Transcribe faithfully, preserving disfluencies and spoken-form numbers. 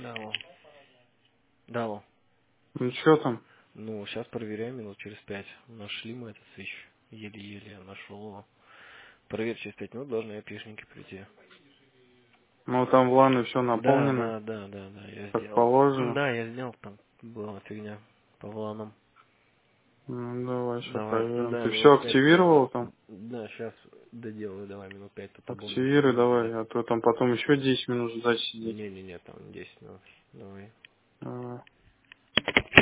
Да, алло. Да, алло. Ну что там? Ну, сейчас проверяем минут через пять. Нашли мы этот свич. Еле-еле я нашел его. Проверь, через пять минут должны опишники прийти. Ну там в лане все Да, наполнено, да, да, да, да, я как сделал. положено. Да, я сделал, там была фигня по вланам. Ну давай сейчас Давай, проверим. да, Ты все минут пять где-то. активировал там? Да, сейчас доделаю, давай, минут пять, тут буду Активируй буду давай, ждать. а то там потом еще десять минут ждать сидеть. Не-не-не, там десять минут. Давай. Давай.